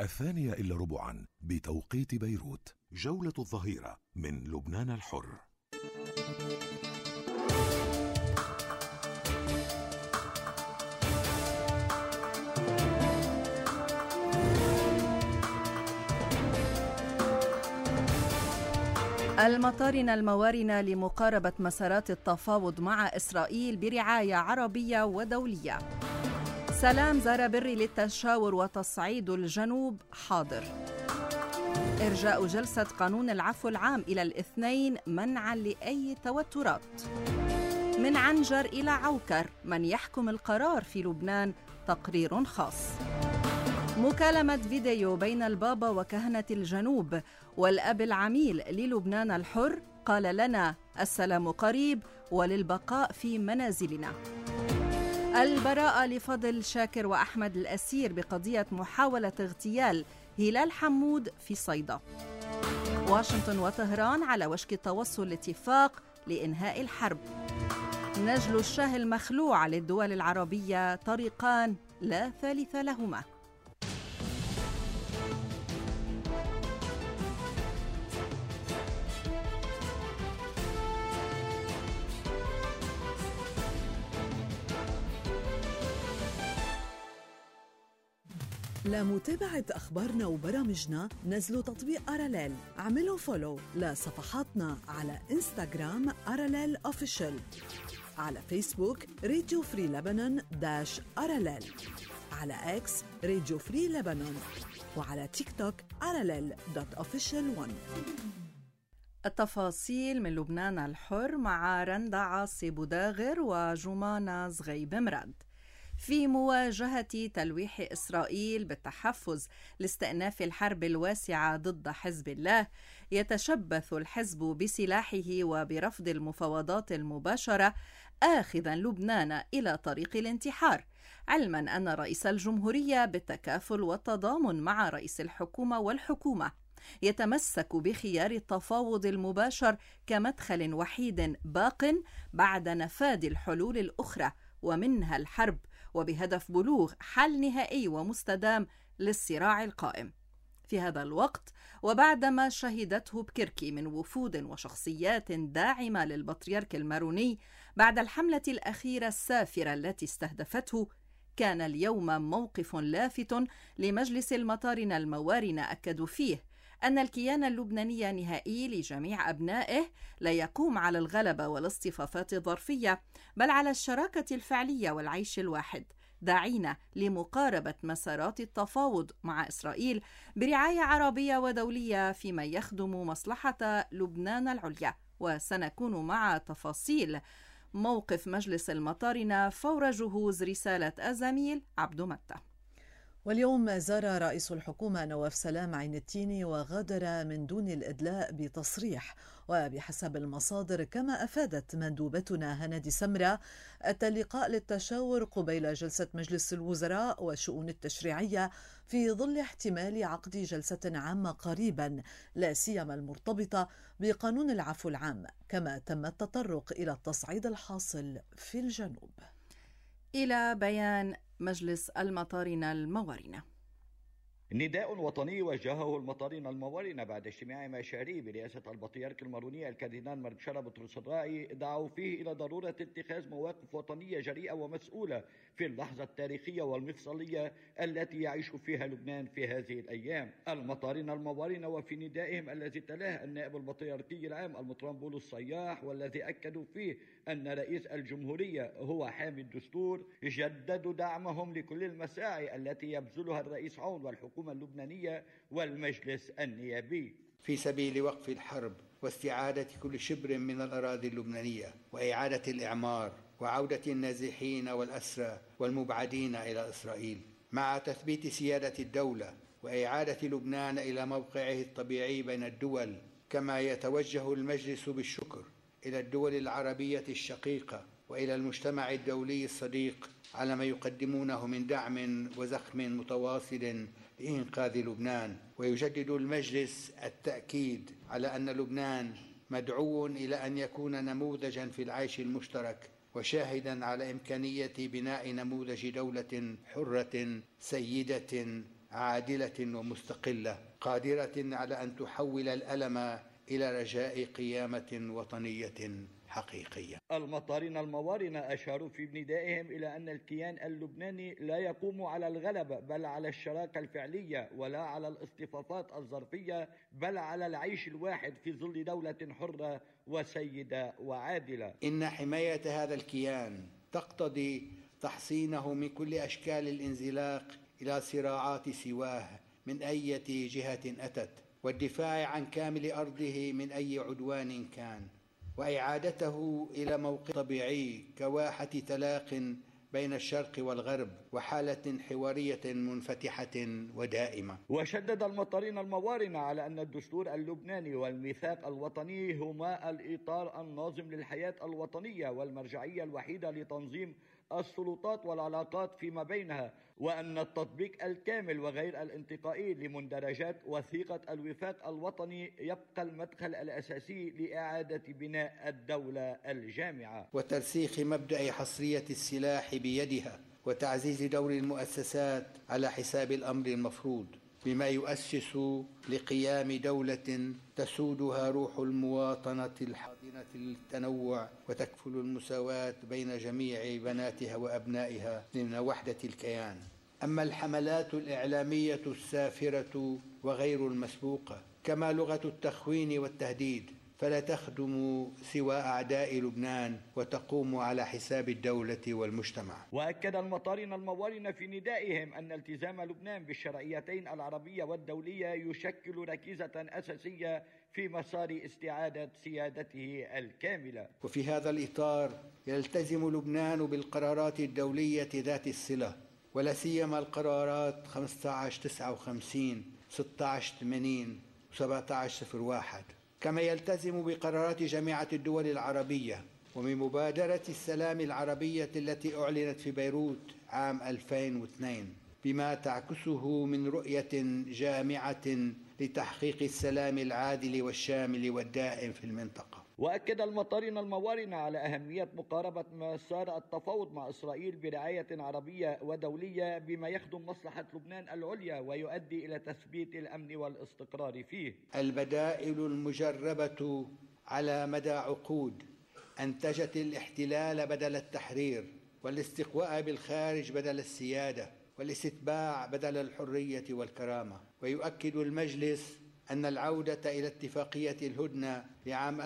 2:15 بتوقيت بيروت. جولة الظهيرة من لبنان الحر. المطارنة الموارنة لمقاربة مسارات التفاوض مع إسرائيل برعاية عربية ودولية. سلام زار بري للتشاور وتصعيد الجنوب حاضر. إرجاء جلسة قانون العفو العام إلى الاثنين منعا لأي توترات. من عنجر إلى عوكر، من يحكم القرار في لبنان؟ تقرير خاص. مكالمة فيديو بين البابا وكهنة الجنوب والأب العميل للبنان الحر قال لنا السلام قريب وللبقاء في منازلنا. البراءة لفضل شاكر وأحمد الأسير بقضية محاولة اغتيال هلال حمود في صيدا. واشنطن وطهران على وشك التوصل لاتفاق لإنهاء الحرب. نجل الشاه المخلوع للدول العربية طريقان لا ثالث لهما. لمتابعة أخبارنا وبرامجنا نزلوا تطبيق أراليل. اعملوا فولو لصفحاتنا على إنستغرام أراليل أوفيشال، على فيسبوك راديو فري لبنان -أراليل، على إكس راديو فري لبنان، وعلى تيك توك aralel.official1. التفاصيل من لبنان الحر مع رندا عاصي بوداغر وجمانة زغيب مراد. في مواجهة تلويح إسرائيل بالتحفز لاستئناف الحرب الواسعة ضد حزب الله، يتشبث الحزب بسلاحه وبرفض المفاوضات المباشرة، آخذا لبنان إلى طريق الانتحار، علما أن رئيس الجمهورية بالتكافل والتضامن مع رئيس الحكومة والحكومة يتمسك بخيار التفاوض المباشر كمدخل وحيد باق بعد نفاذ الحلول الأخرى ومنها الحرب، وبهدف بلوغ حل نهائي ومستدام للصراع القائم. في هذا الوقت وبعدما شهدته بكركي من وفود وشخصيات داعمة للبطريرك الماروني بعد الحملة الأخيرة السافرة التي استهدفته، كان اليوم موقف لافت لمجلس المطارنة الموارنة أكدوا فيه أن الكيان اللبناني نهائي لجميع أبنائه لا يقوم على الغلبة والاصطفافات الظرفية، بل على الشراكة الفعلية والعيش الواحد، داعين لمقاربة مسارات التفاوض مع إسرائيل برعاية عربية ودولية فيما يخدم مصلحة لبنان العليا. وسنكون مع تفاصيل موقف مجلس المطارنة فور جهوز رسالة الزميل عبدو متى. واليوم زار رئيس الحكومة نواف سلام عين التيني وغادر من دون الإدلاء بتصريح. وبحسب المصادر كما أفادت مندوبتنا هنادي سمرة اللقاء للتشاور قبيل جلسة مجلس الوزراء والشؤون التشريعية في ظل احتمال عقد جلسة عامة قريبا، لا سيما المرتبطة بقانون العفو العام، كما تم التطرق إلى التصعيد الحاصل في الجنوب. إلى بيان مجلس المطارنة الموارنة. نداء وطني وجهه المطارنة الموارنة بعد اجتماع مشاري برئاسة البطريرك الماروني الكاردينال مارتشالا بطرس الراعي دعوا فيه إلى ضرورة اتخاذ مواقف وطنية جريئة ومسؤولة في اللحظة التاريخية والمفصلية التي يعيش فيها لبنان في هذه الأيام. المطارنة الموارنة وفي ندائهم الذي تلاه النائب البطريركي العام المطران بولس صياح، والذي أكدوا فيه أن رئيس الجمهورية هو حامي الدستور، جددوا دعمهم لكل المساعي التي يبذلها الرئيس عون والحكومة اللبنانية والمجلس النيابي في سبيل وقف الحرب واستعادة كل شبر من الأراضي اللبنانية وإعادة الإعمار وعودة النازحين والأسرى والمبعدين إلى إسرائيل، مع تثبيت سيادة الدولة وإعادة لبنان إلى موقعه الطبيعي بين الدول. كما يتوجه المجلس بالشكر إلى الدول العربية الشقيقة وإلى المجتمع الدولي الصديق على ما يقدمونه من دعم وزخم متواصل لإنقاذ لبنان. ويجدد المجلس التأكيد على أن لبنان مدعو إلى أن يكون نموذجا في العيش المشترك، وشاهدا على إمكانية بناء نموذج دولة حرة سيدة عادلة ومستقلة قادرة على أن تحول الألم إلى رجاء قيامة وطنية حقيقية. المطارنة الموارنة أشاروا في ندائهم إلى أن الكيان اللبناني لا يقوم على الغلبة بل على الشراكة الفعلية، ولا على الاصطفافات الظرفية بل على العيش الواحد في ظل دولة حرة وسيدة وعادلة. إن حماية هذا الكيان تقتضي تحصينه من كل أشكال الانزلاق إلى صراعات سواه من أي جهة أتت، والدفاع عن كامل أرضه من أي عدوان كان، وإعادته إلى موقع طبيعي كواحة تلاق بين الشرق والغرب وحالة حوارية منفتحة ودائمة. وشدد المطارنة الموارنة على أن الدستور اللبناني والميثاق الوطني هما الإطار الناظم للحياة الوطنية والمرجعية الوحيدة لتنظيم السلطات والعلاقات فيما بينها، وأن التطبيق الكامل وغير الانتقائي لمندرجات وثيقة الوفاق الوطني يبقى المدخل الأساسي لإعادة بناء الدولة الجامعة وترسيخ مبدأ حصرية السلاح بيدها وتعزيز دور المؤسسات على حساب الأمر المفروض، بما يؤسس لقيام دولة تسودها روح المواطنة الحاضنة للتنوع وتكفل المساواة بين جميع بناتها وأبنائها ضمن وحدة الكيان. أما الحملات الإعلامية السافرة وغير المسبوقة كما لغة التخوين والتهديد فلا تخدم سوى أعداء لبنان وتقوم على حساب الدولة والمجتمع. وأكد المطارنة الموارنة في ندائهم أن التزام لبنان بالشرعيتين العربية والدولية يشكل ركيزة أساسية في مسار استعادة سيادته الكاملة. وفي هذا الإطار يلتزم لبنان بالقرارات الدولية ذات الصلة، ولا سيما القرارات 1559 1680 1701، كما يلتزم بقرارات جامعة الدول العربية ومن مبادرة السلام العربية التي أعلنت في بيروت عام 2002 بما تعكسه من رؤية جامعة لتحقيق السلام العادل والشامل والدائم في المنطقة. وأكد المطارنة الموارنة على أهمية مقاربة مسار التفاوض مع إسرائيل برعاية عربية ودولية بما يخدم مصلحة لبنان العليا ويؤدي إلى تثبيت الأمن والاستقرار فيه. البدائل المجربة على مدى عقود أنتجت الاحتلال بدل التحرير، والاستقواء بالخارج بدل السيادة، والاستتباع بدل الحرية والكرامة. ويؤكد المجلس أن العودة إلى اتفاقية الهدنة لعام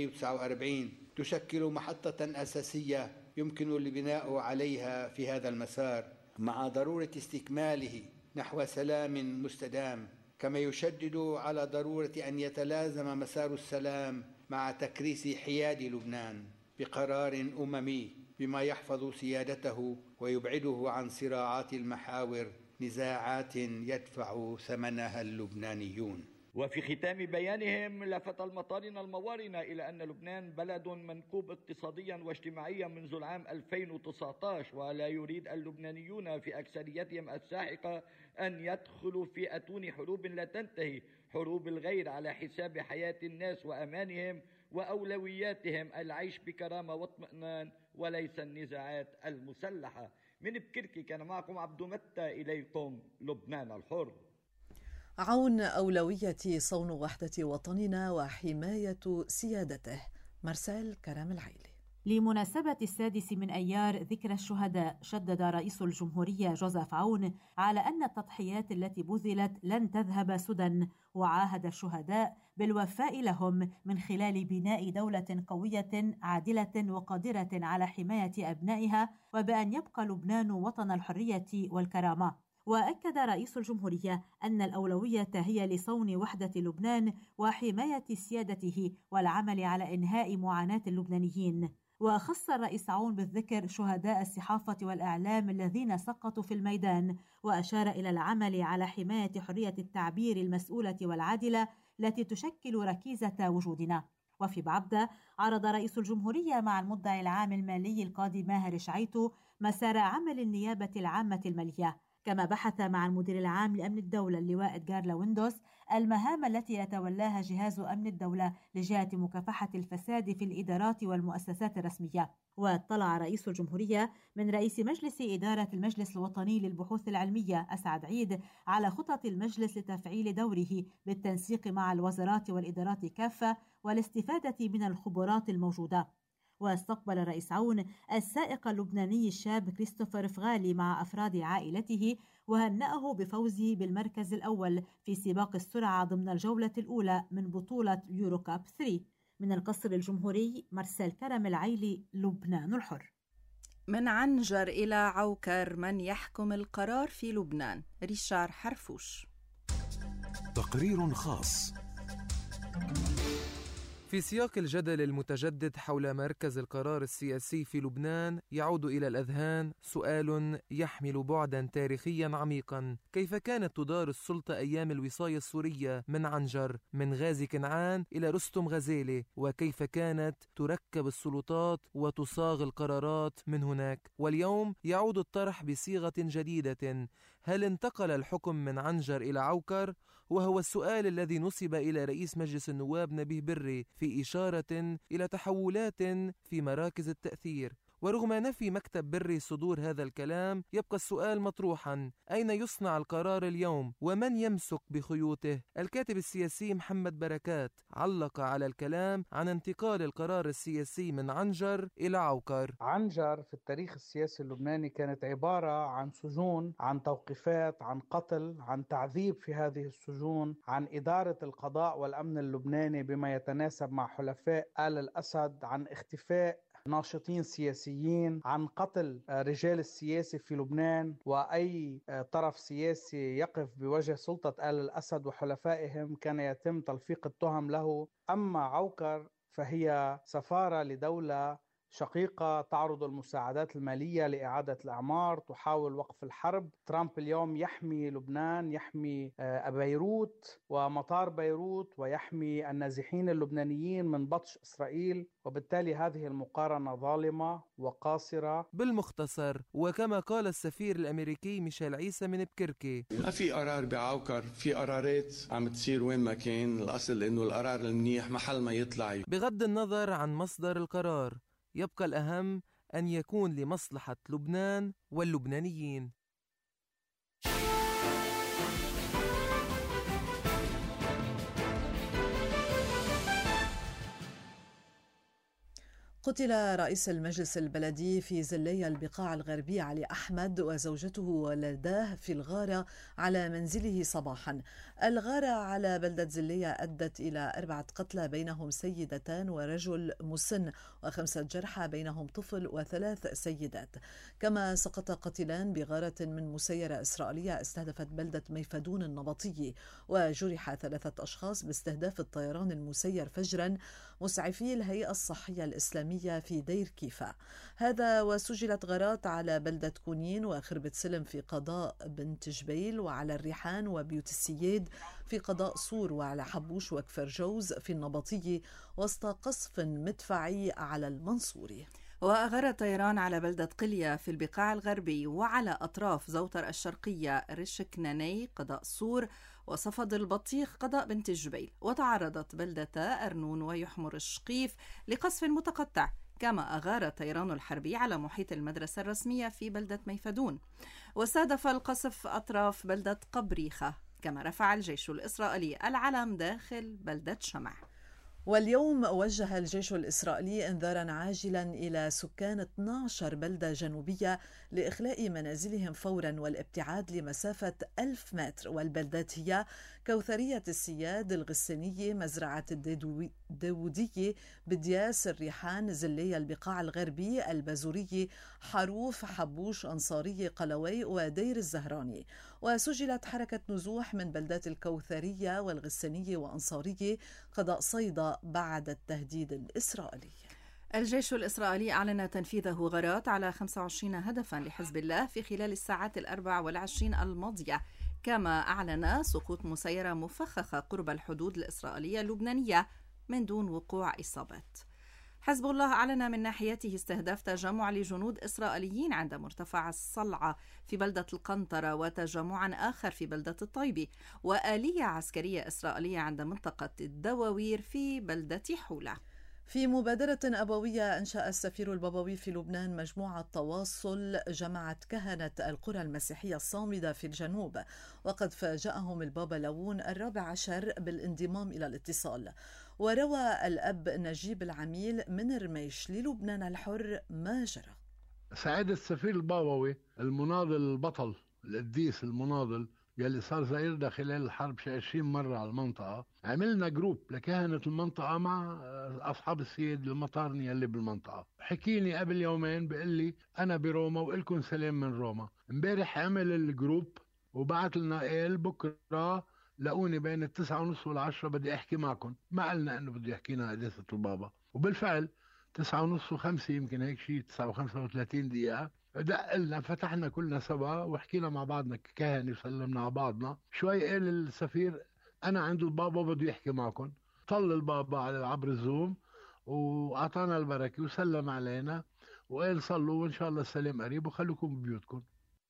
1949 تشكل محطة أساسية يمكن البناء عليها في هذا المسار، مع ضرورة استكماله نحو سلام مستدام، كما يشدد على ضرورة أن يتلازم مسار السلام مع تكريس حياد لبنان بقرار أممي بما يحفظ سيادته ويبعده عن صراعات المحاور، نزاعات يدفع ثمنها اللبنانيون. وفي ختام بيانهم لفت المطارنة الموارنة إلى أن لبنان بلد منكوب اقتصاديا واجتماعيا منذ العام 2019، ولا يريد اللبنانيون في أكثريتهم الساحقة أن يدخلوا في أتون حروب لا تنتهي، حروب الغير على حساب حياة الناس وأمانهم وأولوياتهم العيش بكرامة واطمئنان وليس النزاعات المسلحة. من بكركي كان معكم عبدو متى، إليكم لبنان الحر. عون أولوية صون وحدة وطننا وحماية سيادته. مرسال كرام العيلي. لمناسبة 6 من أيار ذكرى الشهداء، شدد رئيس الجمهورية جوزيف عون على أن التضحيات التي بذلت لن تذهب سدى، وعاهد الشهداء بالوفاء لهم من خلال بناء دولة قوية عادلة وقادرة على حماية أبنائها، وبأن يبقى لبنان وطن الحرية والكرامة. وأكد رئيس الجمهورية أن الأولوية هي لصون وحدة لبنان وحماية سيادته والعمل على إنهاء معاناة اللبنانيين. وخص الرئيس عون بالذكر شهداء الصحافة والإعلام الذين سقطوا في الميدان، وأشار إلى العمل على حماية حرية التعبير المسؤولة والعادلة التي تشكل ركيزة وجودنا. وفي بعبدة عرض رئيس الجمهورية مع المدعي العام المالي القاضي ماهر شعيتو مسار عمل النيابة العامة المالية، كما بحث مع المدير العام لأمن الدولة اللواء إدغار لاويندوس المهام التي يتولاها جهاز أمن الدولة لجهة مكافحة الفساد في الإدارات والمؤسسات الرسمية. واطلع رئيس الجمهورية من رئيس مجلس إدارة المجلس الوطني للبحوث العلمية أسعد عيد على خطط المجلس لتفعيل دوره بالتنسيق مع الوزارات والإدارات كافة والاستفادة من الخبرات الموجودة. واستقبل الرئيس عون السائق اللبناني الشاب كريستوفر فغالي مع أفراد عائلته وهنأه بفوزه بالمركز الأول في سباق السرعة ضمن الجولة الأولى من بطولة يورو كاب 3. من القصر الجمهوري مرسل كرم العيلي، لبنان الحر. من عنجر إلى عوكر، من يحكم القرار في لبنان؟ ريشار حرفوش. تقرير خاص. في سياق الجدل المتجدد حول مركز القرار السياسي في لبنان، يعود إلى الأذهان سؤال يحمل بعداً تاريخياً عميقاً: كيف كانت تدار السلطة أيام الوصاية السورية من عنجر، من غازي كنعان إلى رستم غزالي؟ وكيف كانت تركب السلطات وتصاغ القرارات من هناك؟ واليوم يعود الطرح بصيغة جديدة: هل انتقل الحكم من عنجر إلى عوكر؟ وهو السؤال الذي نسب إلى رئيس مجلس النواب نبيه بري في إشارة إلى تحولات في مراكز التأثير. ورغم نفي مكتب بري صدور هذا الكلام، يبقى السؤال مطروحا: أين يصنع القرار اليوم؟ ومن يمسك بخيوطه؟ الكاتب السياسي محمد بركات علق على الكلام عن انتقال القرار السياسي من عنجر إلى عوكر. عنجر في التاريخ السياسي اللبناني كانت عبارة عن سجون، عن توقيفات، عن قتل، عن تعذيب في هذه السجون، عن إدارة القضاء والأمن اللبناني بما يتناسب مع حلفاء آل الأسد، عن اختفاء ناشطين سياسيين، عن قتل رجال السياسة في لبنان، وأي طرف سياسي يقف بوجه سلطة آل الأسد وحلفائهم كان يتم تلفيق التهم له. أما عوكر فهي سفارة لدولة شقيقة تعرض المساعدات المالية لإعادة الأعمار، تحاول وقف الحرب. ترامب اليوم يحمي لبنان، يحمي بيروت ومطار بيروت، ويحمي النازحين اللبنانيين من بطش إسرائيل، وبالتالي هذه المقارنة ظالمة وقاصرة. بالمختصر، وكما قال السفير الأمريكي ميشيل عيسى من بكركي: ما في قرار بعوكر، في قرارات عم تصير وين ما كان، الأصل إنه القرار المنيح محل ما يطلع. بغض النظر عن مصدر القرار، يبقى الأهم أن يكون لمصلحة لبنان واللبنانيين. قتل رئيس المجلس البلدي في زلية البقاع الغربي علي أحمد وزوجته وولداه في الغارة على منزله صباحا. الغارة على بلدة زلية أدت إلى 4 قتلى بينهم سيدتان ورجل مسن، و5 جرحى بينهم طفل و3 سيدات. كما سقط قتيلان بغارة من مسيرة إسرائيلية استهدفت بلدة ميفدون النبطي، وجرح 3 أشخاص باستهداف الطيران المسير فجرا مسعفي الهيئة الصحية الإسلامية في دير كيفا. هذا وسجلت غارات على بلدة كونين وخربة سلم في قضاء بنت جبيل، وعلى الريحان وبيوت السيد في قضاء صور، وعلى حبوش وكفر جوز في النبطي، وسط قصف مدفعي على المنصوري. وأغار الطيران على بلدة قلية في البقاع الغربي، وعلى أطراف زوتر الشرقية رشكناني قضاء صور، وصفد البطيخ قضاء بنت الجبيل. وتعرضت بلدة أرنون ويحمر الشقيف لقصف متقطع. كما أغار الطيران الحربي على محيط المدرسة الرسمية في بلدة ميفدون، واستهدف القصف أطراف بلدة قبريخة. كما رفع الجيش الإسرائيلي العلم داخل بلدة شمع. واليوم وجه الجيش الإسرائيلي إنذارا عاجلا إلى سكان 12 بلدة جنوبية لإخلاء منازلهم فورا والابتعاد لمسافة 1000 متر. والبلدات هي كوثرية السياد، الغسانية، مزرعة الداودية، بدياس، الريحان، زلية البقاع الغربي، البازورية، حروف، حبوش، أنصارية، قلوي، ودير الزهراني. وسجلت حركة نزوح من بلدات الكوثرية والغسانية وأنصارية قضاء صيدا بعد التهديد الإسرائيلي. الجيش الإسرائيلي أعلن تنفيذ غارات على 25 هدفا لحزب الله في خلال الساعات 24 الماضية. كما أعلن سقوط مسيرة مفخخة قرب الحدود الإسرائيلية اللبنانية من دون وقوع إصابات. حزب الله أعلن من ناحيته استهداف تجمع لجنود إسرائيليين عند مرتفع الصلعة في بلدة القنطرة، وتجمعا آخر في بلدة الطيبي، وآلية عسكرية إسرائيلية عند منطقة الدواوير في بلدة حولة. في مبادرة أبوية أنشأ السفير البابوي في لبنان مجموعة تواصل جمعت كهنة القرى المسيحية الصامدة في الجنوب، وقد فاجأهم البابا لوون 14 بالانضمام إلى الاتصال. وروى الأب نجيب العميل من رميش للبنان الحر ما جرى. سعادة السفير البابوي المناضل البطل القديس المناضل يلي صار زايرنا خلال الحرب 20 مرة على المنطقة، عملنا جروب لكهنة المنطقة مع أصحاب السيد المطارني اللي بالمنطقة. حكيني قبل يومين بيقول لي أنا بروما وإلكم سلام من روما. امبارح عمل الجروب وبعت لنا قال بكرة لقوني بين 9:30 و10 بدي أحكي معكم. ما قلنا إنه بده يحكينا قداسة البابا، وبالفعل 9:30 و5 يمكن هيك شيء 9:35 دقيقة دق لنا، فتحنا كلنا سوا وحكينا مع بعضنا ككهنة وسلمنا على بعضنا. شوي قال السفير أنا عند البابا بده يحكي معكم. طل البابا عبر الزوم وأعطانا البركة وسلم علينا وقال صلوا وإن شاء الله السلام قريب وخلوكم ببيوتكم.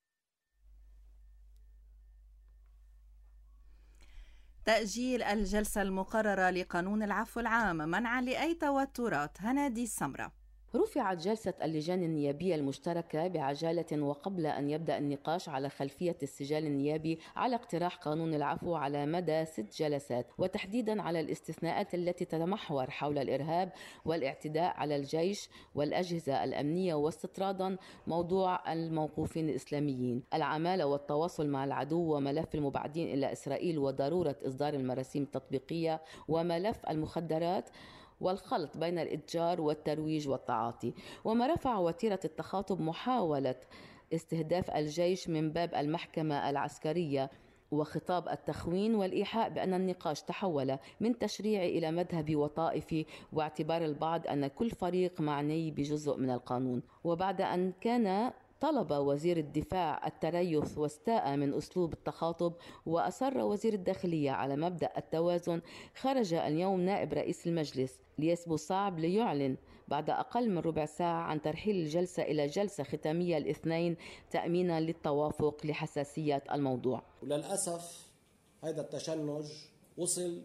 تأجيل الجلسة المقررة لقانون العفو العام منعا لأي توترات. هنادي السمرة. رفعت جلسة اللجان النيابية المشتركة بعجالة وقبل أن يبدأ النقاش على خلفية السجال النيابي على اقتراح قانون العفو على مدى 6 جلسات، وتحديدا على الاستثناءات التي تتمحور حول الإرهاب والاعتداء على الجيش والأجهزة الأمنية، واستطرادا موضوع الموقوفين الإسلاميين، العمالة والتواصل مع العدو، وملف المبعدين إلى إسرائيل وضرورة إصدار المراسيم التطبيقية، وملف المخدرات والخلط بين الإتجار والترويج والتعاطي. وما رفع وتيرة التخاطب محاولة استهداف الجيش من باب المحكمة العسكرية وخطاب التخوين والإيحاء بأن النقاش تحول من تشريعي إلى مذهبي وطائفي، واعتبار البعض أن كل فريق معني بجزء من القانون. وبعد أن كان طلب وزير الدفاع التريث واستاء من أسلوب التخاطب، وأصر وزير الداخلية على مبدأ التوازن، خرج اليوم نائب رئيس المجلس ليس بوصعب ليعلن بعد أقل من ربع ساعة عن ترحيل الجلسة إلى جلسة ختامية الاثنين تأمينا للتوافق لحساسية الموضوع. وللأسف هذا التشنج وصل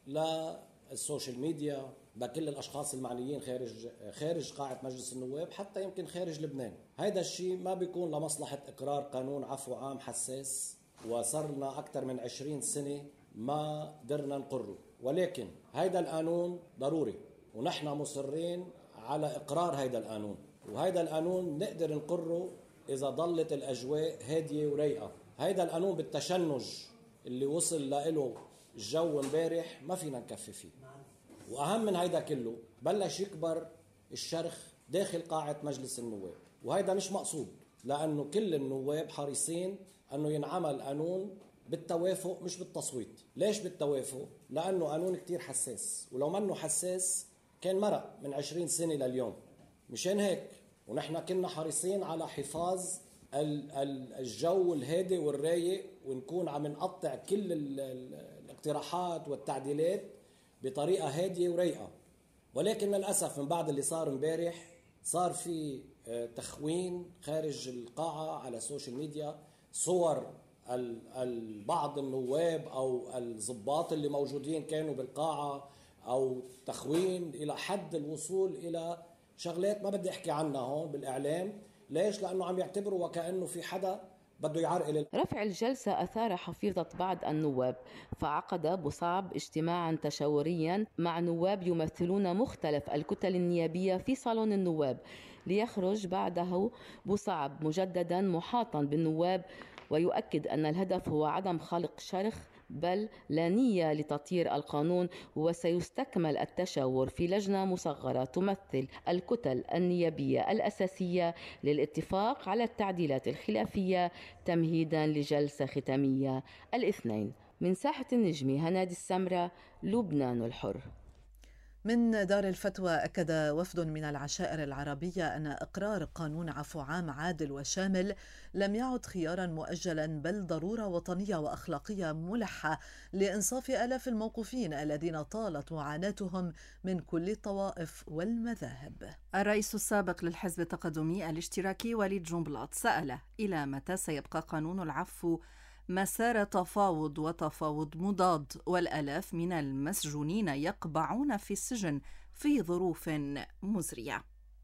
للسوشيال ميديا بكل الأشخاص المعنيين خارج قاعة مجلس النواب، حتى يمكن خارج لبنان. هذا الشيء ما بيكون لمصلحة إقرار قانون عفو عام حساس، وصرنا أكثر من 20 سنة ما قدرنا نقره، ولكن هذا القانون ضروري ونحن مصرين على إقرار هذا القانون، وهذا القانون نقدر نقره إذا ضلت الأجواء هادية وريقة. هذا القانون بالتشنج اللي وصل له الجو امبارح ما فينا نكفي فيه. وأهم من هيدا كله بلش يكبر الشرخ داخل قاعة مجلس النواب، وهيدا مش مقصود، لأنه كل النواب حريصين أنه ينعمل قانون بالتوافق مش بالتصويت. ليش بالتوافق؟ لأنه قانون كتير حساس، ولو منه حساس كان مرق من 20 سنة لليوم. مشان هيك ونحن كنا حريصين على حفاظ الجو الهادي والرايق، ونكون عم نقطع كل الاقتراحات والتعديلات بطريقة هادية وريقة. ولكن للأسف من بعد اللي صار امبارح صار في تخوين خارج القاعة على السوشيال ميديا، صور بعض النواب أو الضباط اللي موجودين كانوا بالقاعة، أو تخوين إلى حد الوصول إلى شغلات ما بدي أحكي عنها هون بالإعلام. ليش؟ لأنه عم يعتبروا وكأنه في حدا بده يعرقل. رفع الجلسة أثار حفيظة بعض النواب، فعقد بوصعب اجتماعا تشاوريا مع نواب يمثلون مختلف الكتل النيابية في صالون النواب، ليخرج بعده بوصعب مجددا محاطا بالنواب، ويؤكد أن الهدف هو عدم خلق شرخ بل لا نية لتطهير القانون، وسيستكمل التشاور في لجنة مصغرة تمثل الكتل النيابية الأساسية للاتفاق على التعديلات الخلافية تمهيدا لجلسة ختامية الاثنين. من ساحة النجمي، هنادي السمرة، لبنان الحر. من دار الفتوى أكد وفد من العشائر العربية أن إقرار قانون عفو عام عادل وشامل لم يعد خيارا مؤجلا بل ضرورة وطنية وأخلاقية ملحة لإنصاف آلاف الموقوفين الذين طالت معاناتهم من كل الطوائف والمذاهب. الرئيس السابق للحزب التقدمي الاشتراكي وليد جنبلاط سأل إلى متى سيبقى قانون العفو مسار تفاوض وتفاوض مضاد والآلاف من المسجونين يقبعون في السجن في ظروف مزرية.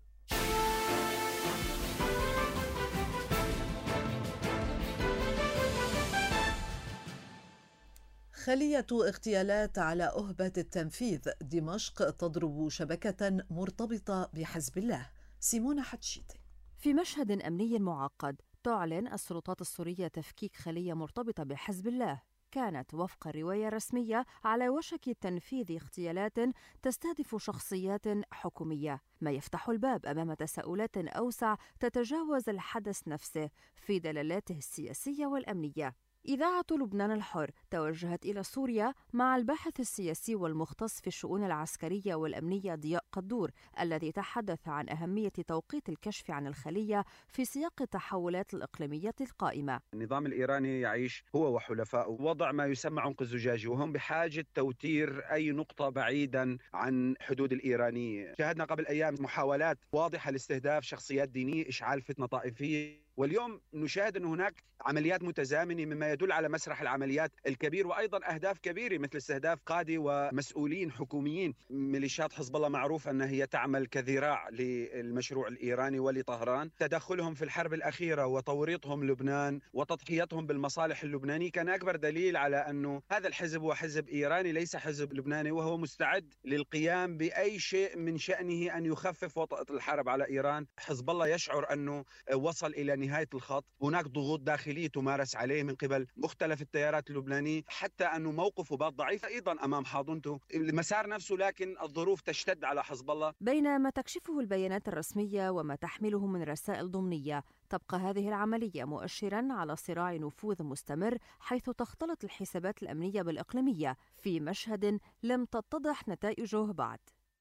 خلية اغتيالات على أهبة التنفيذ، دمشق تضرب شبكة مرتبطة بحزب الله. سيمونة حتشيتي. في مشهد أمني معقد تعلن السلطات السورية تفكيك خلية مرتبطة بحزب الله كانت وفق الرواية الرسمية على وشك تنفيذ اغتيالات تستهدف شخصيات حكومية، ما يفتح الباب أمام تساؤلات أوسع تتجاوز الحدث نفسه في دلالاته السياسية والأمنية. إذاعة لبنان الحر توجهت إلى سوريا مع الباحث السياسي والمختص في الشؤون العسكرية والأمنية ضياء قدور، الذي تحدث عن أهمية توقيت الكشف عن الخلية في سياق التحولات الإقليمية القائمة. النظام الإيراني يعيش هو وحلفائه وضع ما يسمى عنق الزجاجي، وهم بحاجة توتير أي نقطة بعيدا عن حدود الإيرانية. شاهدنا قبل أيام محاولات واضحة لاستهداف شخصيات دينية، إشعال فتنة طائفية، واليوم نشاهد أن هناك عمليات متزامنة مما يدل على مسرح العمليات الكبير، وأيضا أهداف كبيرة مثل استهداف قادة ومسؤولين حكوميين. ميليشيات حزب الله معروف أنها هي تعمل كذراع للمشروع الإيراني ولطهران. تدخلهم في الحرب الأخيرة وتوريطهم لبنان وتضحيتهم بالمصالح اللبنانية كان أكبر دليل على أنه هذا الحزب هو حزب إيراني ليس حزب لبناني، وهو مستعد للقيام بأي شيء من شأنه أن يخفف وطأة الحرب على إيران. حزب الله يشعر أنه وصل إلى نهاية الخط، هناك ضغوط داخلية تمارس عليه من قبل مختلف التيارات اللبنانية، حتى أنه موقفه بات ضعيف أيضا أمام حاضنته المسار نفسه، لكن الظروف تشتد على حزب الله. بينما تكشفه البيانات الرسمية وما تحمله من رسائل ضمنية، تبقى هذه العملية مؤشرا على صراع نفوذ مستمر، حيث تختلط الحسابات الأمنية بالإقليمية في مشهد لم تتضح نتائجه بعد.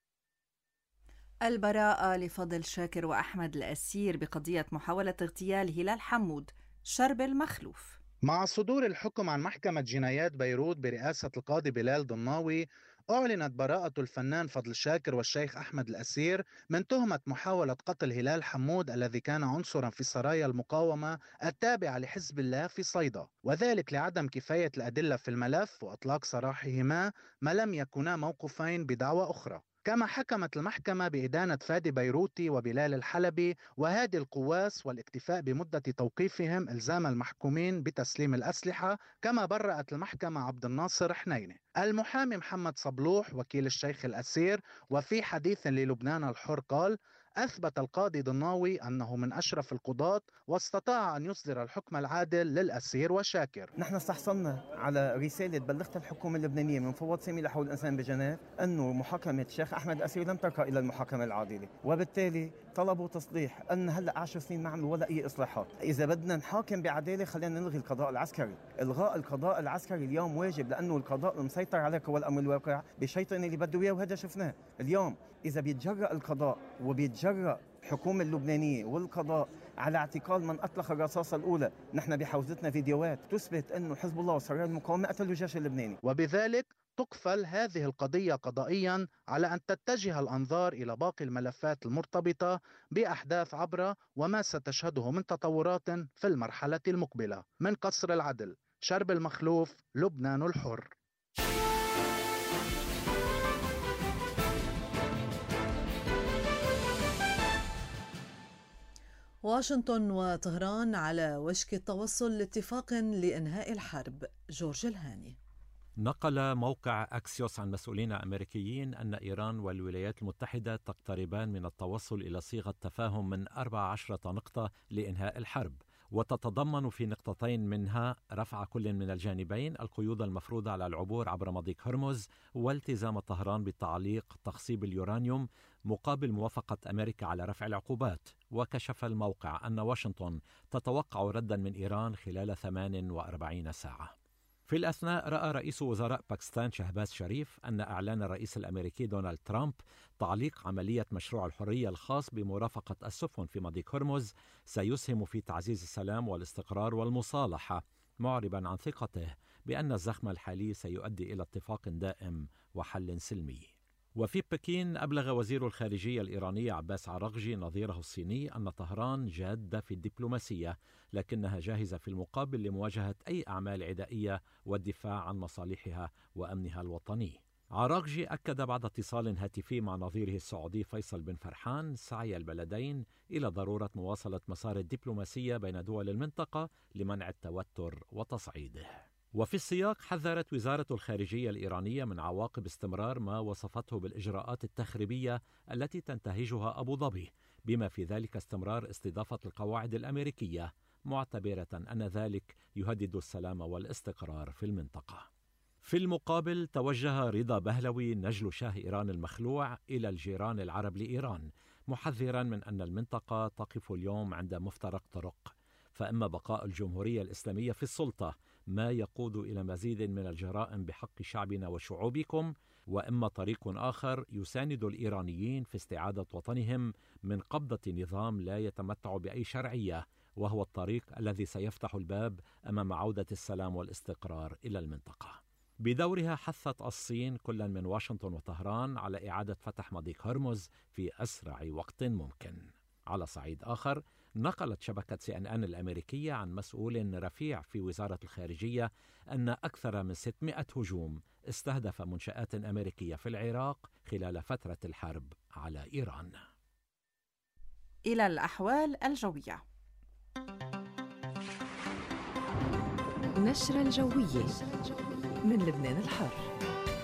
البراءة لفضل شاكر وأحمد الأسير بقضية محاولة اغتيال هلال حمود، شرب المخلوف. مع صدور الحكم عن محكمة جنايات بيروت برئاسة القاضي بلال ضناوي، أعلنت براءة الفنان فضل شاكر والشيخ أحمد الأسير من تهمة محاولة قتل هلال حمود الذي كان عنصرا في سرايا المقاومة التابعة لحزب الله في صيدا، وذلك لعدم كفاية الأدلة في الملف وإطلاق سراحهما ما لم يكونا موقوفين بدعوى أخرى. كما حكمت المحكمة بإدانة فادي بيروتي وبلال الحلبي وهادي القواس والاكتفاء بمدة توقيفهم إلزام المحكومين بتسليم الأسلحة. كما برأت المحكمة عبد الناصر حنينة. المحامي محمد صبلوح وكيل الشيخ الأسير وفي حديث للبنان الحر قال: أثبت القاضي ضناوي أنه من أشرف القضاة واستطاع أن يصدر الحكم العادل للأسير وشاكر. نحن استحصلنا على رسالة بلغتها الحكومة اللبنانية من مفوض سامي لحقوق الإنسان بجنيف أنه محاكمة الشيخ أحمد الأسير لم ترقى إلى المحاكمة العادلة، وبالتالي طلبوا تصليح أن هلأ 10 سنين ما عملوا ولا أي إصلاحات. إذا بدنا نحاكم بعدالة خلينا نلغي القضاء العسكري. إلغاء القضاء العسكري اليوم واجب، لأنه القضاء المسيطر على قوى الأمر الواقع بشيطان اللي بده إياه، وهذا شفناه اليوم. إذا بيتجرأ القضاء وبيتجرأ الحكومة اللبنانية والقضاء على اعتقال من أطلق الرصاصة الأولى، نحن بحوزتنا فيديوهات تثبت أنه حزب الله وسرايا المقاومة قتلوا الجيش اللبناني. وبذلك تقفل هذه القضية قضائيا على أن تتجه الأنظار إلى باقي الملفات المرتبطة بأحداث عبرة وما ستشهده من تطورات في المرحلة المقبلة. من قصر العدل، شرب المخلوف، لبنان الحر. واشنطن وطهران على وشك التوصل لاتفاق لإنهاء الحرب. جورج الهاني. نقل موقع أكسيوس عن مسؤولين أمريكيين أن إيران والولايات المتحدة تقتربان من التوصل إلى صيغة تفاهم من 14 نقطة لإنهاء الحرب، وتتضمن في نقطتين منها رفع كل من الجانبين القيود المفروضة على العبور عبر مضيق هرمز، والتزام طهران بتعليق تخصيب اليورانيوم مقابل موافقة أمريكا على رفع العقوبات. وكشف الموقع أن واشنطن تتوقع ردا من إيران خلال 48 ساعة. في الأثناء رأى رئيس وزراء باكستان شهباز شريف أن إعلان الرئيس الأمريكي دونالد ترامب تعليق عملية مشروع الحرية الخاص بمرافقة السفن في مضيق هرمز سيسهم في تعزيز السلام والاستقرار والمصالحة، معربا عن ثقته بأن الزخم الحالي سيؤدي إلى اتفاق دائم وحل سلمي. وفي بكين أبلغ وزير الخارجية الإيراني عباس عراغجي نظيره الصيني أن طهران جادة في الدبلوماسية، لكنها جاهزة في المقابل لمواجهة أي أعمال عدائية والدفاع عن مصالحها وأمنها الوطني. عراغجي أكد بعد اتصال هاتفي مع نظيره السعودي فيصل بن فرحان سعي البلدين إلى ضرورة مواصلة مسار الدبلوماسية بين دول المنطقة لمنع التوتر وتصعيده. وفي السياق حذرت وزارة الخارجية الإيرانية من عواقب استمرار ما وصفته بالإجراءات التخريبية التي تنتهجها أبو ظبي، بما في ذلك استمرار استضافة القواعد الأمريكية، معتبرة أن ذلك يهدد السلام والاستقرار في المنطقة. في المقابل توجه رضا بهلوي نجل شاه إيران المخلوع إلى الجيران العرب لإيران، محذرا من أن المنطقة تقف اليوم عند مفترق طرق، فإما بقاء الجمهورية الإسلامية في السلطة ما يقود إلى مزيد من الجرائم بحق شعبنا وشعوبكم، وإما طريق آخر يساند الإيرانيين في استعادة وطنهم من قبضة نظام لا يتمتع بأي شرعية، وهو الطريق الذي سيفتح الباب أمام عودة السلام والاستقرار إلى المنطقة. بدورها حثت الصين كلا من واشنطن وطهران على إعادة فتح مضيق هرمز في أسرع وقت ممكن. على صعيد آخر، نقلت شبكة CNN الأمريكية عن مسؤول رفيع في وزارة الخارجية أن أكثر من 600 هجوم استهدف منشآت أمريكية في العراق خلال فترة الحرب على إيران. إلى الأحوال الجوية. نشرة الجوية من لبنان الحر.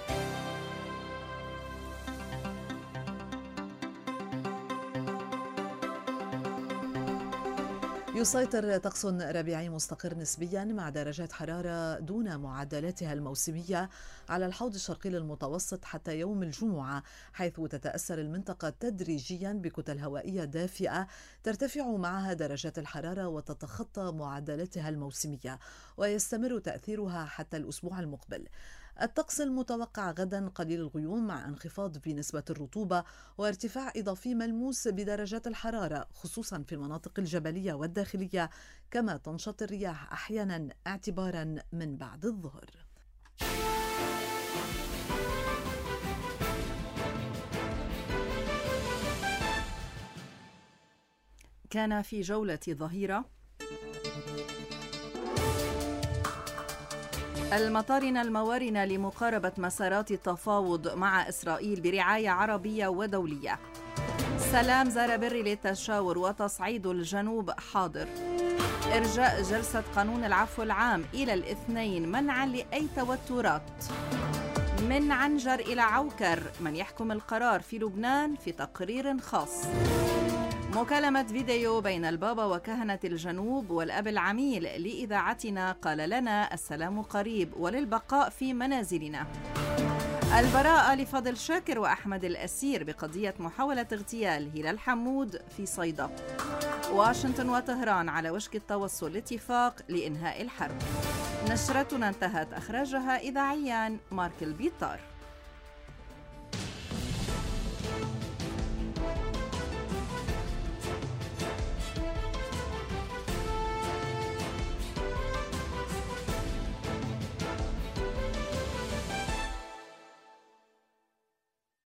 يسيطر طقس ربيعي مستقر نسبيا مع درجات حرارة دون معدلاتها الموسمية على الحوض الشرقي المتوسط حتى يوم الجمعة، حيث تتأثر المنطقة تدريجيا بكتل هوائية دافئة ترتفع معها درجات الحرارة وتتخطى معدلاتها الموسمية، ويستمر تأثيرها حتى الأسبوع المقبل. الطقس المتوقع غدا قليل الغيوم مع انخفاض في نسبة الرطوبة وارتفاع إضافي ملموس بدرجات الحرارة خصوصا في المناطق الجبلية والداخلية، كما تنشط الرياح أحيانا اعتبارا من بعد الظهر. كان في جولة ظهيرة المطارن الموارنة لمقاربة مسارات التفاوض مع إسرائيل برعاية عربية ودولية. سلام زاربري للتشاور وتصعيد الجنوب حاضر. إرجاء جلسة قانون العفو العام إلى الاثنين منعا لأي توترات. من عنجر إلى عوكر، من يحكم القرار في لبنان في تقرير خاص. مكالمة فيديو بين البابا وكهنة الجنوب والأب العميل لإذاعتنا قال لنا السلام قريب وللبقاء في منازلنا. البراءة لفضل شاكر وأحمد الأسير بقضية محاولة اغتيال هلال حمود في صيدا. واشنطن وطهران على وشك التوصل لاتفاق لإنهاء الحرب. نشرتنا انتهت، أخرجها إذاعيان مارك البيطار.